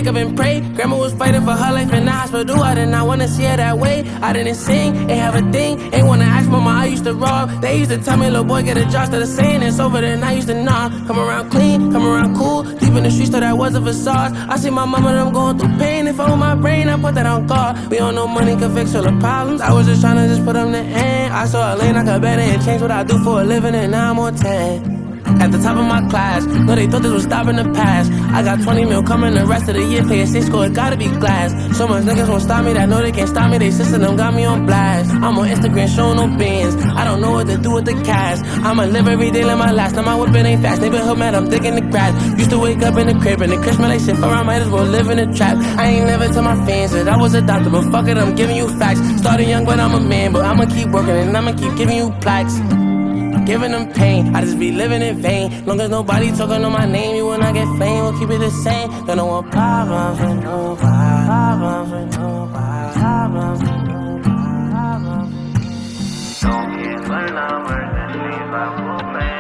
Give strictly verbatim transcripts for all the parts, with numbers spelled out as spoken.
wake up and pray. Grandma was fighting for her life in the hospital. I did not wanna see her that way. I didn't sing, ain't have a thing. Ain't wanna ask mama, I used to rob. They used to tell me, little boy, get a job. Instead of saying it's over there, and I used to nod. Come around clean, come around cool. Deep in the streets, thought that was a facade. I see my mama, them going through pain. If I hold my brain, I put that on guard. We don't know money can fix all the problems. I was just tryna just put them to end. I saw a lane, I could better and change what I do for a living, and now I'm on ten. At the top of my class, no, they thought this was stopping the past. I got twenty mil coming the rest of the year, pay a six score, it gotta be glass. So much niggas won't stop me, that know they can't stop me. They sister them got me on blast. I'm on Instagram showing no bins. I don't know what to do with the cash. I'ma live every day like my last. Now my whipping ain't fast. Neighborhood mad, I'm digging the grass. Used to wake up in the crib and the crib smell like shit. For I might as well live in a trap. I ain't never tell my fans that I was a doctor, but fuck it, I'm giving you facts. Started young, but I'm a man, but I'ma keep working and I'ma keep giving you plaques. Giving them pain, I just be living in vain. Long as nobody talking on my name, you will not get fame. We'll keep it the same. Don't know what problems with nobody. Problems with nobody. Problems with nobody. Don't get my numbers and leave out for me.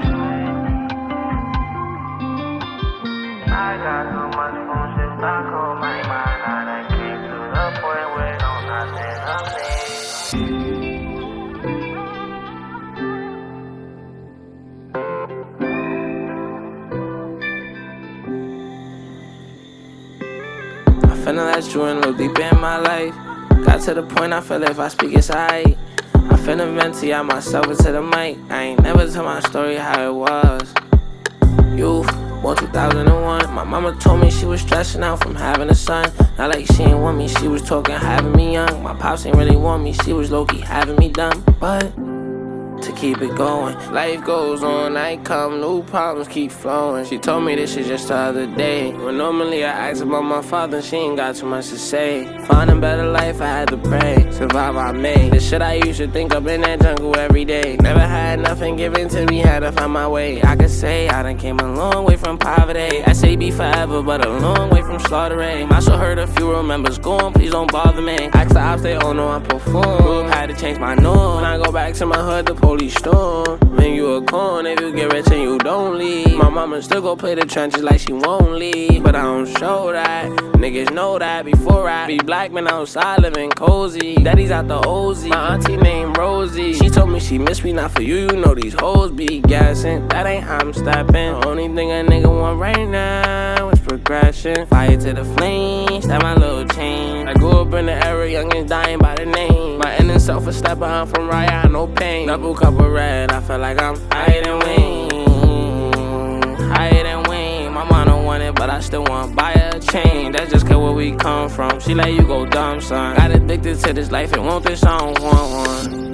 I got too much bullshit stuck on my mind. I done came to the point where don't nothing nothing. Feeling like you in a little deeper in my life. Got to the point I feel if I speak it's aight. I finna vent out myself into the mic. I ain't never tell my story how it was. You, born two thousand one. My mama told me she was stressing out from having a son. Not like she ain't want me, she was talking having me young. My pops ain't really want me, she was low-key having me dumb. But to keep it going, life goes on, night come, new problems keep flowing. She told me this shit just the other day. When normally I ask about my father, she ain't got too much to say. Find a better life, I had to pray. Survive, I made. The shit I used to think up in that jungle every day. Never had nothing given to me, had to find my way. I could say I done came a long way from poverty. S A B forever, but a long way from slaughtering. I still heard a few real members going, please don't bother me. Ask the ops, they all know I perform. Had to change my norm. When I go back to my hood, the police storm. When you a con, if you get rich and you don't leave. My mama still go play the trenches like she won't leave. But I don't show that. Niggas know that before I be black man outside living cozy. Daddy's out the O Z. My auntie named Rosie. She told me she miss me, not for you. You know these hoes be gassing. That ain't how I'm stepping. The only thing a nigga want right now is progression. Fire to the flames, that my little change. I grew up in the era, young and dying by the name. My inner self a step behind from right, I no pain. Double cup of red, I feel like I'm higher than wing. Higher than wing. My mom don't want it, but I still want to buy her a chain. That's just 'cause where we come from. She let you go dumb, son. Got addicted to this life and want this, I don't want one.